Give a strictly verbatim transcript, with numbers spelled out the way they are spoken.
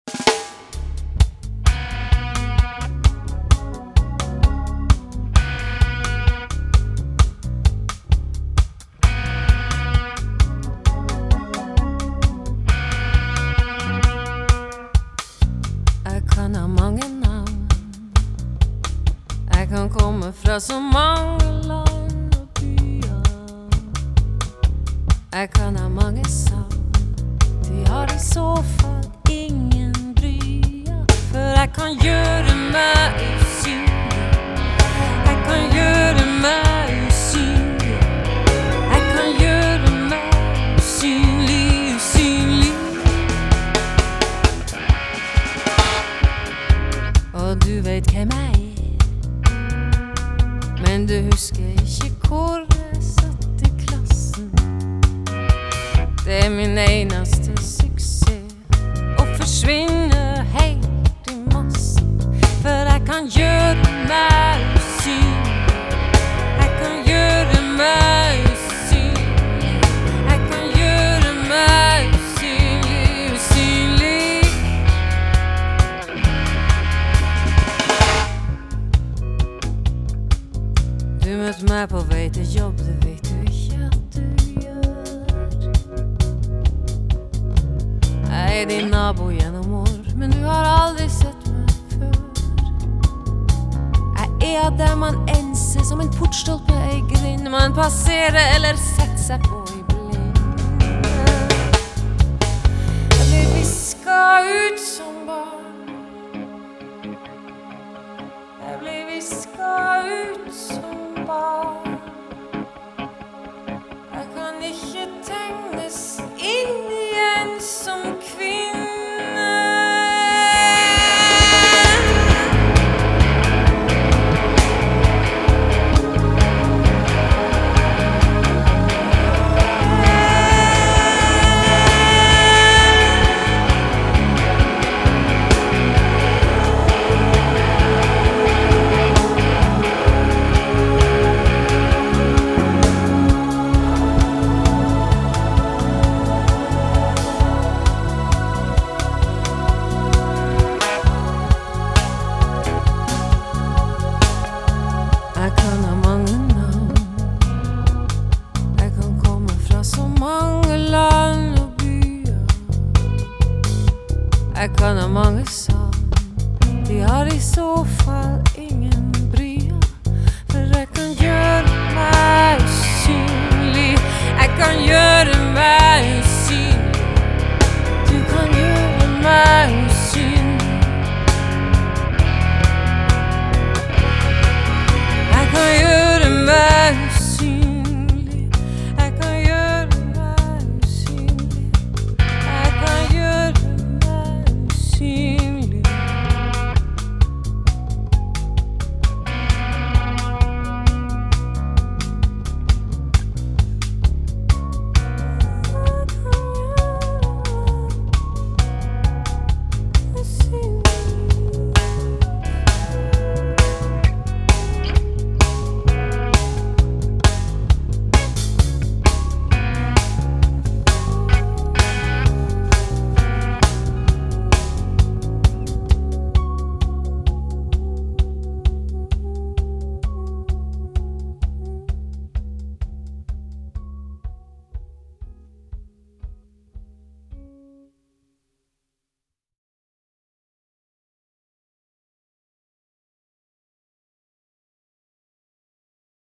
Jeg kan ha mange navn, jeg kan komme fra så mange land og byer. Jeg kan ha mange savn, de har i så fall ingen bryer. For jeg kan gjøre meg usynlig, jeg kan gjøre meg usynlig, jeg kan gjøre meg usynlig, usynlig. Og du vet hvem jeg er, men du husker ikke hvor jeg satt i klassen. Det er min eneste suksess, å forsvinne helt i massen. For jeg kan gjøre meg usynlig, jeg kan gjøre meg usynlig, jeg kan gjøre meg usynlig, usynlig. Du møtte meg på vei til jobb, det vet du ikke at du gjør. Jeg er din nabo gjennom år, men du har aldri sett meg før. Jeg er der man enser som en portstolpe i grind, man passerer eller setter seg på i blind. Jeg ble visket ut som barn, jeg ble visket ut som barn. Jeg kan ikke tegnes inn igjen som kvinne. Jeg kan ha mange navn, jeg kan komme fra så mange land og byer. Jeg kan ha mange savn, de har i så fall ingen bryer. For jeg kan gjøre meg usynlig, jeg kan gjøre meg usynlig, du kan gjøre meg